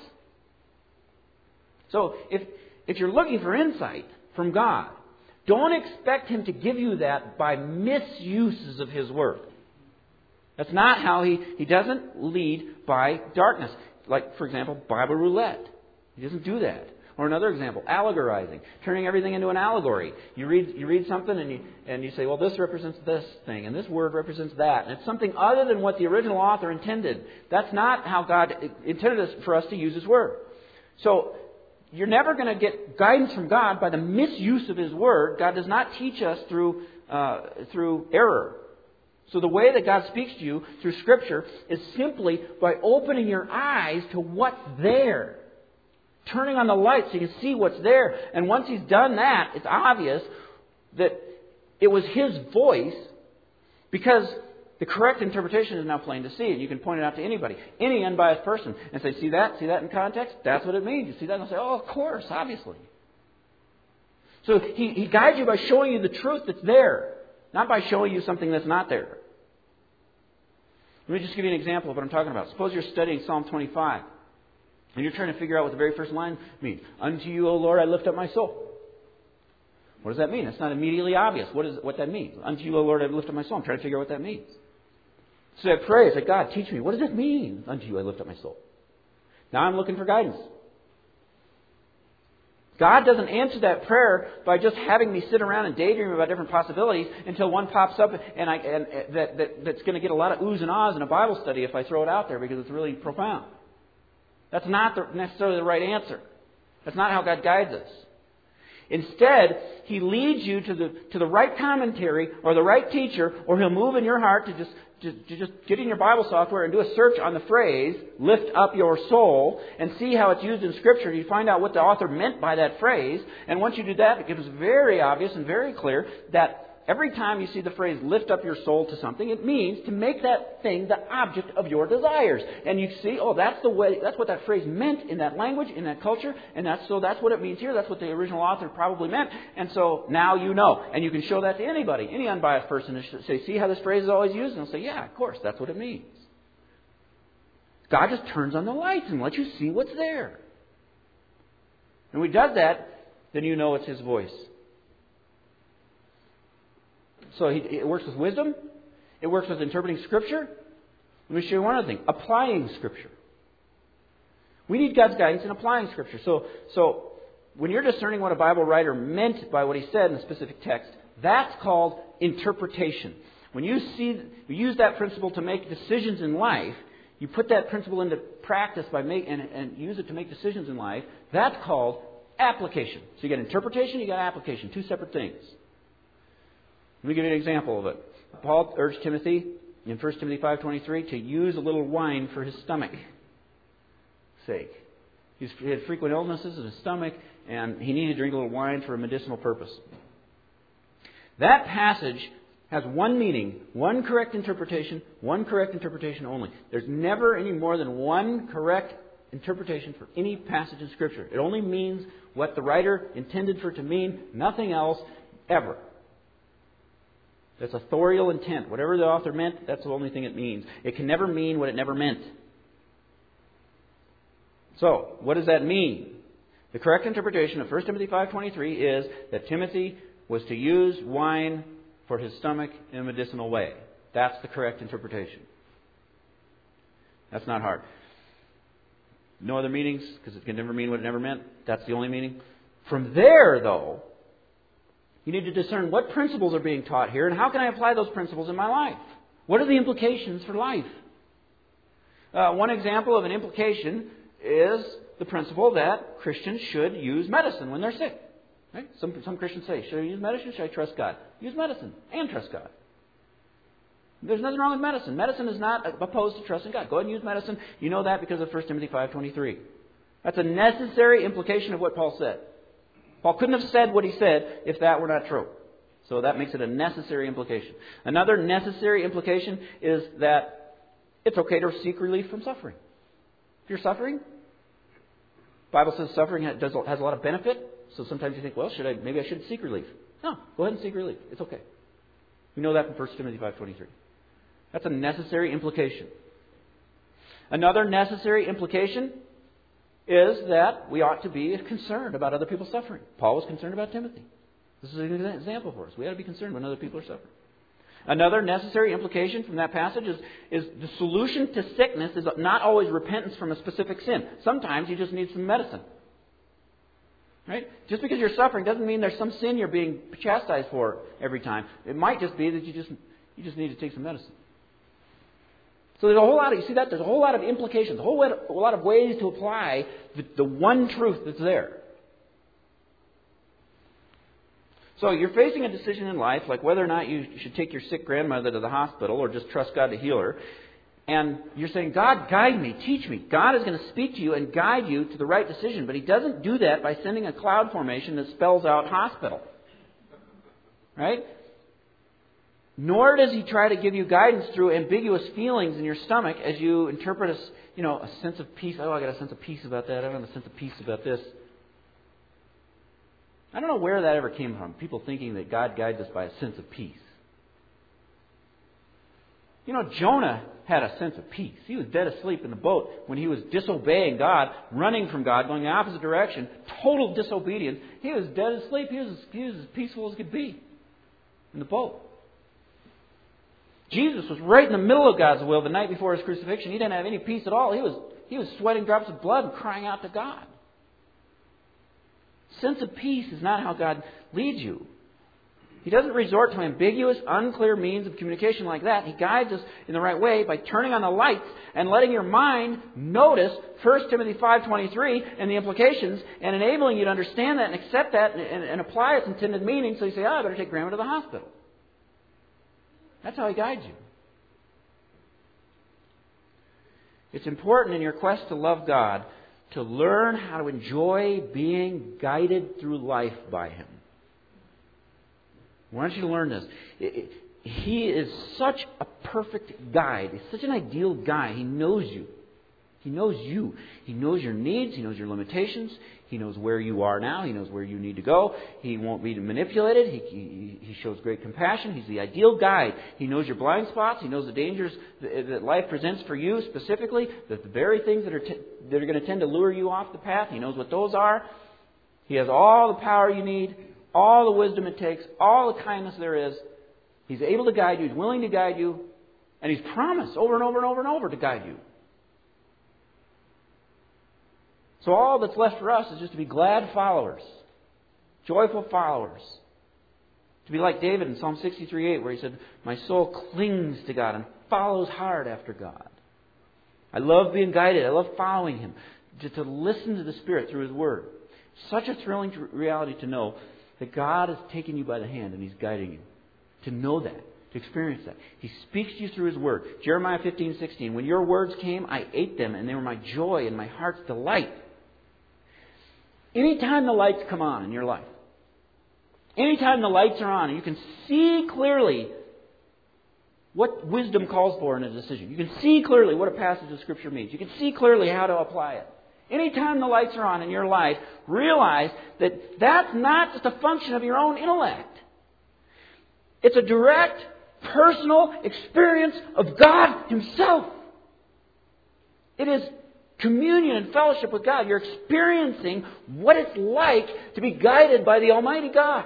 So if if you're looking for insight from God, don't expect Him to give you that by misuses of His Word. That's not how He... He doesn't lead by darkness. Like, for example, Bible roulette. He doesn't do that. Or another example, allegorizing, turning everything into an allegory. You read you read something and you and you say, well, this represents this thing, and this word represents that. And it's something other than what the original author intended. That's not how God intended for us to use His Word. So, you're never going to get guidance from God by the misuse of His Word. God does not teach us through uh, through error. So the way that God speaks to you through Scripture is simply by opening your eyes to what's there. Turning on the light so you can see what's there. And once He's done that, it's obvious that it was His voice, because the correct interpretation is now plain to see. And you can point it out to anybody, any unbiased person, and say, see that? See that in context? That's what it means. You see that? And they'll say, oh, of course, obviously. So he, he guides you by showing you the truth that's there, not by showing you something that's not there. Let me just give you an example of what I'm talking about. Suppose you're studying Psalm twenty-five. And you're trying to figure out what the very first line means. Unto you, O Lord, I lift up my soul. What does that mean? It's not immediately obvious what, is, what that means. Unto you, O Lord, I lift up my soul. I'm trying to figure out what that means. So I pray. I say, God, teach me. What does it mean? Unto you, I lift up my soul. Now I'm looking for guidance. God doesn't answer that prayer by just having me sit around and daydream about different possibilities until one pops up and, I, and that, that, that's going to get a lot of oohs and ahs in a Bible study if I throw it out there because it's really profound. That's not the, necessarily the right answer. That's not how God guides us. Instead, He leads you to the to the right commentary or the right teacher, or He'll move in your heart to just to, to just get in your Bible software and do a search on the phrase, lift up your soul, and see how it's used in Scripture. You find out what the author meant by that phrase. And once you do that, it becomes very obvious and very clear that every time you see the phrase lift up your soul to something, it means to make that thing the object of your desires. And you see, oh, that's the way, that's what that phrase meant in that language, in that culture, and that's so that's what it means here. That's what the original author probably meant. And so now you know. And you can show that to anybody, any unbiased person, and say, see how this phrase is always used? And they'll say, yeah, of course, that's what it means. God just turns on the lights and lets you see what's there. And when He does that, then you know it's His voice. So he, it works with wisdom. It works with interpreting Scripture. Let me show you one other thing. Applying Scripture. We need God's guidance in applying Scripture. So, so when you're discerning what a Bible writer meant by what he said in a specific text, that's called interpretation. When you see, you use that principle to make decisions in life, you put that principle into practice by make, and, and use it to make decisions in life, that's called application. So you got interpretation, you got application. Two separate things. Let me give you an example of it. Paul urged Timothy in First Timothy five twenty-three to use a little wine for his stomach's sake. He had frequent illnesses in his stomach, and he needed to drink a little wine for a medicinal purpose. That passage has one meaning, one correct interpretation, one correct interpretation only. There's never any more than one correct interpretation for any passage in Scripture. It only means what the writer intended for it to mean, nothing else ever. That's authorial intent. Whatever the author meant, that's the only thing it means. It can never mean what it never meant. So, what does that mean? The correct interpretation of First Timothy five twenty-three is that Timothy was to use wine for his stomach in a medicinal way. That's the correct interpretation. That's not hard. No other meanings, because it can never mean what it never meant. That's the only meaning. From there, though, you need to discern what principles are being taught here and how can I apply those principles in my life? What are the implications for life? Uh, one example of an implication is the principle that Christians should use medicine when they're sick. Right? Some, some Christians say, should I use medicine? Should I trust God? Use medicine and trust God. There's nothing wrong with medicine. Medicine is not opposed to trusting God. Go ahead and use medicine. You know that because of First Timothy five twenty-three. That's a necessary implication of what Paul said. Paul couldn't have said what he said if that were not true. So that makes it a necessary implication. Another necessary implication is that it's okay to seek relief from suffering. If you're suffering, the Bible says suffering has a lot of benefit. So sometimes you think, well, should I? Maybe I should seek relief. No, go ahead and seek relief. It's okay. We know that from First Timothy five twenty-three. That's a necessary implication. Another necessary implication is that we ought to be concerned about other people's suffering. Paul was concerned about Timothy. This is an example for us. We ought to be concerned when other people are suffering. Another necessary implication from that passage is, is the solution to sickness is not always repentance from a specific sin. Sometimes you just need some medicine. Right? Just because you're suffering doesn't mean there's some sin you're being chastised for every time. It might just be that you just you just need to take some medicine. So there's a whole lot of, you see that? There's a whole lot of implications, a whole lot of, a lot of ways to apply the, the one truth that's there. So you're facing a decision in life, like whether or not you should take your sick grandmother to the hospital or just trust God to heal her. And you're saying, God, guide me, teach me. God is going to speak to you and guide you to the right decision. But He doesn't do that by sending a cloud formation that spells out hospital. Right? Nor does He try to give you guidance through ambiguous feelings in your stomach as you interpret a, you know, a sense of peace. Oh, I got a sense of peace about that. I got a sense of peace about this. I don't know where that ever came from. People thinking that God guides us by a sense of peace. You know, Jonah had a sense of peace. He was dead asleep in the boat when he was disobeying God, running from God, going the opposite direction, total disobedience. He was dead asleep. He was, he was as peaceful as could be in the boat. Jesus was right in the middle of God's will the night before His crucifixion. He didn't have any peace at all. He was, he was sweating drops of blood and crying out to God. Sense of peace is not how God leads you. He doesn't resort to ambiguous, unclear means of communication like that. He guides us in the right way by turning on the lights and letting your mind notice First Timothy five twenty-three and the implications and enabling you to understand that and accept that and, and, and apply its intended meaning. So you say, oh, I better take Grandma to the hospital. That's how He guides you. It's important in your quest to love God to learn how to enjoy being guided through life by Him. I want you to learn this. He is such a perfect guide. He's such an ideal guy. He knows you. He knows you. He knows your needs. He knows your limitations. He knows where you are now. He knows where you need to go. He won't be manipulated. He, he, he shows great compassion. He's the ideal guide. He knows your blind spots. He knows the dangers that life presents for you specifically, that the very things that are, t- that are going to tend to lure you off the path. He knows what those are. He has all the power you need, all the wisdom it takes, all the kindness there is. He's able to guide you. He's willing to guide you. And He's promised over and over and over and over to guide you. So all that's left for us is just to be glad followers, joyful followers. To be like David in Psalm sixty-three eight, where he said, my soul clings to God and follows hard after God. I love being guided. I love following Him. Just to listen to the Spirit through His Word. Such a thrilling reality to know that God is taking you by the hand and He's guiding you. To know that. To experience that. He speaks to you through His Word. Jeremiah fifteen sixteen. When your words came, I ate them, and they were my joy and my heart's delight. Anytime the lights come on in your life, anytime the lights are on and you can see clearly what wisdom calls for in a decision. You can see clearly what a passage of Scripture means. You can see clearly how to apply it. Anytime the lights are on in your life, realize that that's not just a function of your own intellect. It's a direct, personal experience of God Himself. It is communion and fellowship with God. You're experiencing what it's like to be guided by the Almighty God.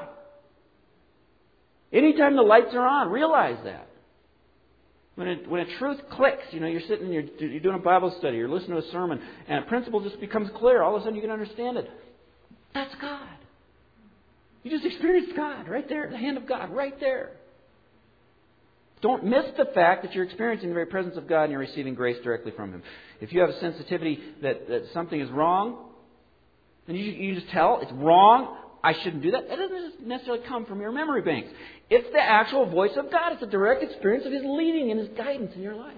Anytime the lights are on, realize that. When a, when a truth clicks, you know, you're sitting and you're, you're doing a Bible study, you're listening to a sermon, and a principle just becomes clear. All of a sudden you can understand it. That's God. You just experienced God right there, the hand of God right there. Don't miss the fact that you're experiencing the very presence of God and you're receiving grace directly from Him. If you have a sensitivity that, that something is wrong, then you, you just tell it's wrong, I shouldn't do that. That doesn't necessarily come from your memory banks. It's the actual voice of God. It's a direct experience of His leading and His guidance in your life.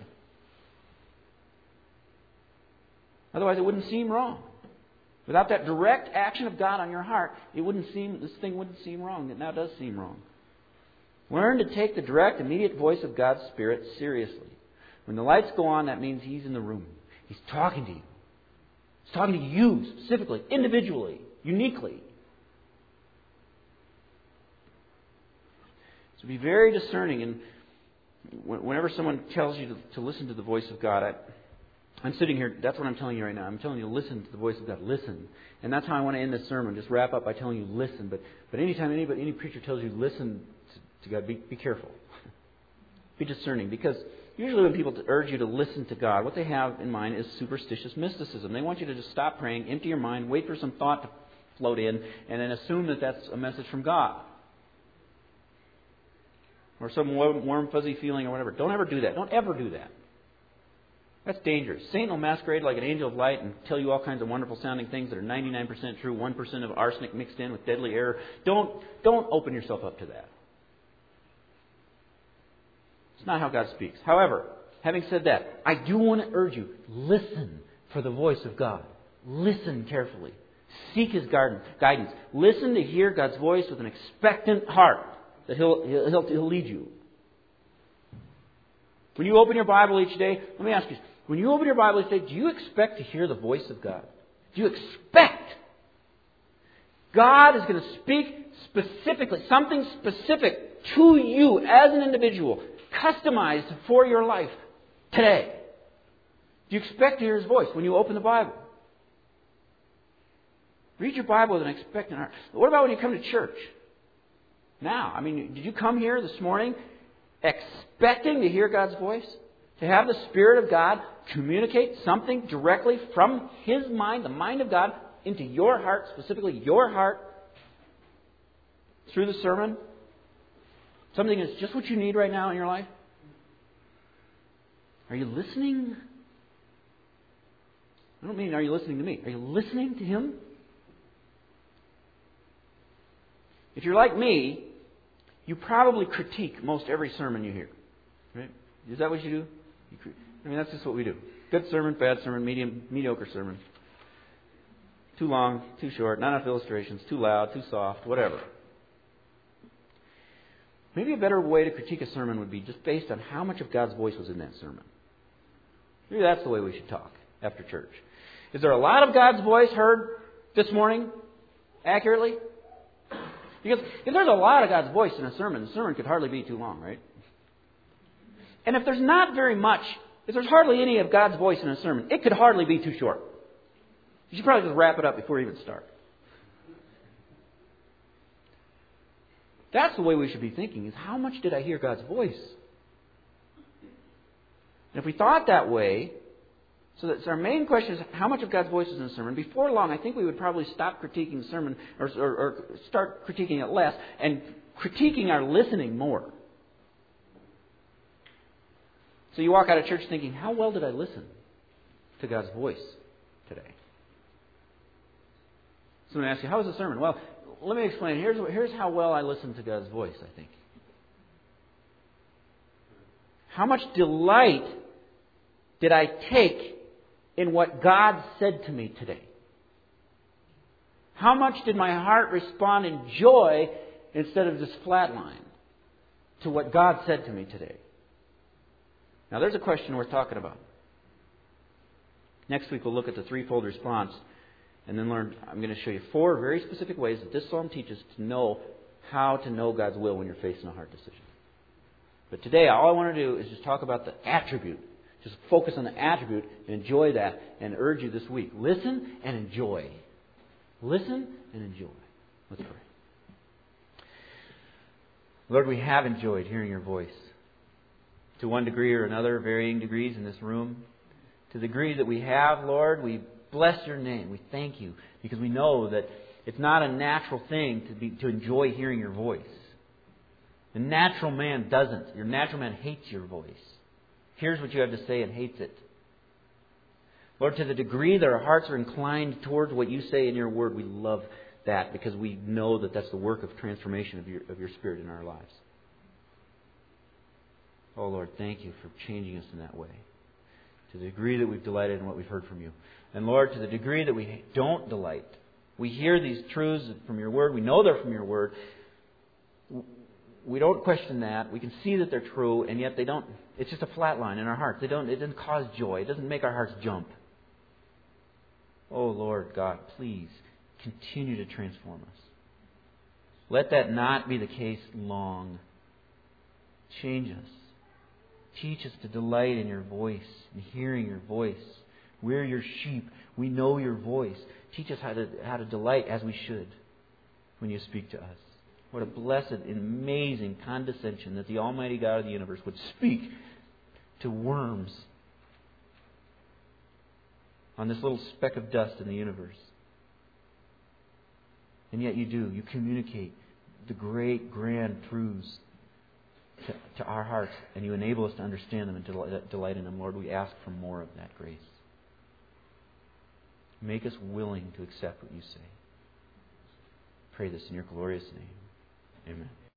Otherwise, it wouldn't seem wrong. Without that direct action of God on your heart, it wouldn't seem this thing wouldn't seem wrong. It now does seem wrong. Learn to take the direct, immediate voice of God's Spirit seriously. When the lights go on, that means He's in the room. He's talking to you. He's talking to you specifically, individually, uniquely. So be very discerning. And whenever someone tells you to, to listen to the voice of God, I, I'm sitting here, that's what I'm telling you right now. I'm telling you to listen to the voice of God. Listen. And that's how I want to end this sermon. Just wrap up by telling you listen. But but anytime anybody, any preacher tells you listen to, to God, be, be careful. Be discerning. Because usually when people urge you to listen to God, what they have in mind is superstitious mysticism. They want you to just stop praying, empty your mind, wait for some thought to float in, and then assume that that's a message from God. Or some warm, fuzzy feeling or whatever. Don't ever do that. Don't ever do that. That's dangerous. Satan will masquerade like an angel of light and tell you all kinds of wonderful sounding things that are ninety-nine percent true, one percent of arsenic mixed in with deadly error. Don't, don't open yourself up to that. It's not how God speaks. However, having said that, I do want to urge you, listen for the voice of God. Listen carefully. Seek His guidance. Listen to hear God's voice with an expectant heart that He'll, he'll, he'll lead you. When you open your Bible each day, let me ask you, when you open your Bible each day, do you expect to hear the voice of God? Do you expect God is going to speak specifically, something specific to you as an individual, customized for your life today? Do you expect to hear His voice when you open the Bible? Read your Bible with an expectant heart. What about when you come to church? Now, I mean, did you come here this morning expecting to hear God's voice? To have the Spirit of God communicate something directly from His mind, the mind of God, into your heart, specifically your heart, through the sermon? Something that's just what you need right now in your life? Are you listening? I don't mean are you listening to me. Are you listening to Him? If you're like me, you probably critique most every sermon you hear. Right? Is that what you do? You crit- I mean, that's just what we do. Good sermon, bad sermon, medium, mediocre sermon. Too long, too short, not enough illustrations, too loud, too soft, whatever. Maybe a better way to critique a sermon would be just based on how much of God's voice was in that sermon. Maybe that's the way we should talk after church. Is there a lot of God's voice heard this morning accurately? Because if there's a lot of God's voice in a sermon, the sermon could hardly be too long, right? And if there's not very much, if there's hardly any of God's voice in a sermon, it could hardly be too short. You should probably just wrap it up before you even start. That's the way we should be thinking, is how much did I hear God's voice? And if we thought that way, so that's our main question is how much of God's voice is in the sermon. Before long, I think we would probably stop critiquing the sermon or, or, or start critiquing it less and critiquing our listening more. So you walk out of church thinking, how well did I listen to God's voice today? Someone asks you, how was the sermon? Well, let me explain. Here's, here's how well I listened to God's voice, I think. How much delight did I take in what God said to me today? How much did my heart respond in joy instead of just flatline to what God said to me today? Now, there's a question worth talking about. Next week, we'll look at the threefold response and then learn. I'm going to show you four very specific ways that this psalm teaches to know how to know God's will when you're facing a hard decision. But today, all I want to do is just talk about the attribute. Just focus on the attribute and enjoy that and urge you this week. Listen and enjoy. Listen and enjoy. Let's pray. Lord, we have enjoyed hearing your voice. To one degree or another, varying degrees in this room. To the degree that we have, Lord, we bless your name. We thank you because we know that it's not a natural thing to be to enjoy hearing your voice. The natural man doesn't. Your natural man hates your voice. Hears what you have to say and hates it. Lord, to the degree that our hearts are inclined towards what you say in your word, we love that because we know that that's the work of transformation of your, of your Spirit in our lives. Oh, Lord, thank you for changing us in that way. To the degree that we've delighted in what we've heard from you. And Lord, to the degree that we don't delight, we hear these truths from your word, we know they're from your word, we don't question that. We can see that they're true, and yet they don't. It's just a flat line in our hearts. They don't. It doesn't cause joy. It doesn't make our hearts jump. Oh Lord God, please continue to transform us. Let that not be the case long. Change us. Teach us to delight in your voice and hearing your voice. We're your sheep. We know your voice. Teach us how to how to delight as we should when you speak to us. What a blessed and amazing condescension that the Almighty God of the universe would speak to worms on this little speck of dust in the universe. And yet you do. You communicate the great, grand truths to, to our hearts, and you enable us to understand them and to delight in them. Lord, we ask for more of that grace. Make us willing to accept what you say. Pray this in your glorious name. Amen.